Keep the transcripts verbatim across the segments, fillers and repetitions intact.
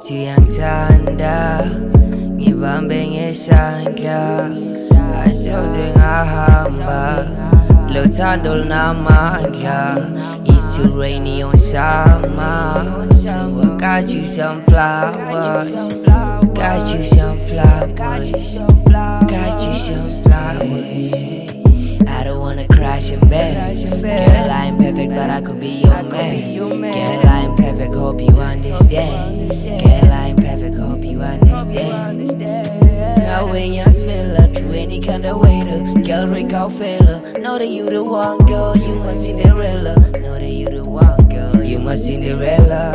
Uyangithanda ngibambe ngesandla asoze ngahamba lo thando lunamandla. It's too rainy on summer, so I got you some flowers, got you some flowers, got you some flowers. I don't wanna crash and burn. Girl, I ain't perfect, but I could be your man. Girl, I ain't perfect, hope you understand. Girl, I ain't perfect, hope you understand. Now when you feel up to any kind of way to girl, Rick out fella. Know that you the one, girl, you my Cinderella. Know that you the one, girl, you my Cinderella.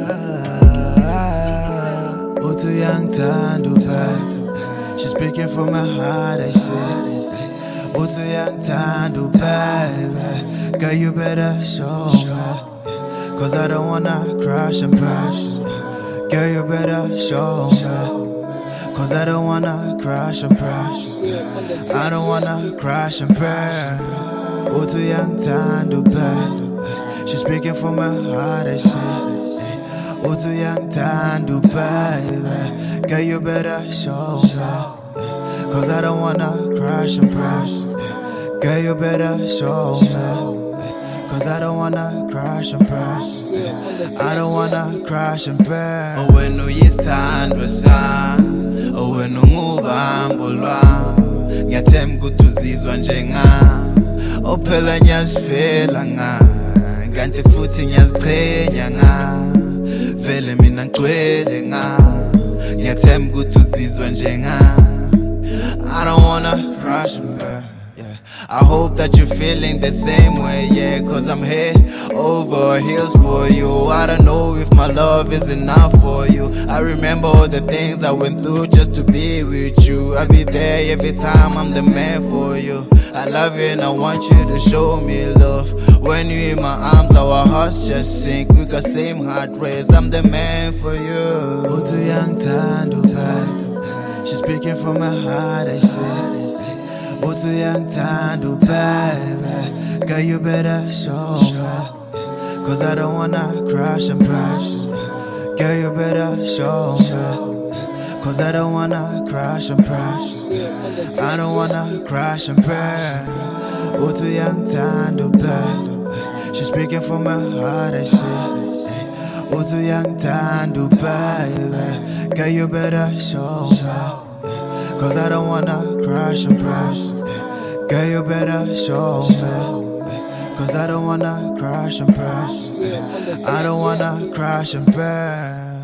Oh, too young time to buy. She's speaking from my heart, I said. Oh, too young time to buy. Girl, you better show me, cause I don't wanna crash and crash. Girl, you better show me, cause I don't wanna crash and crash. I don't wanna crash and crash. Oh, too young time to buy. She's speaking from my heart, I said. Oh, too young time to buy. Girl, you better show me, cause I don't wanna crash and crash. Girl, you better show me, cause I don't wanna crash and crash. I don't wanna crash and crash. Oh, when no yistandwa sa, oh, when no ngubambo lwa, ngiyathemba ukuthi uzizwa njenga, oh phela ngiyazifela nga, kanti futhi ngiyazichenya nga, vele mina ngigcwele nga, ngiyathemba ukuthi uzizwa njenga. I don't wanna crash and burn, yeah. I hope that you're feeling the same way, yeah. Cause I'm head over heels for you. I don't know if my love is enough for you. I remember all the things I went through just to be with you. I'll be there every time, I'm the man for you. I love you and I want you to show me love. When you're in my arms, our hearts just sink. We got same heart race, I'm the man for you. Oh, too young time to fight. She's speaking from my heart, I said. Oh, too young time to buy. Girl, you better show me, cause I don't wanna crash and crash. Girl, you better show me, cause I don't wanna crash and crash. I don't wanna crash and crash. Oh, too young time to buy. She's speaking from my heart, I said. Oh, too young time to buy. Girl, you better show me, cause I don't wanna crash and crash. Girl, you better show me, cause I don't wanna crash and crash. I don't wanna crash and crash.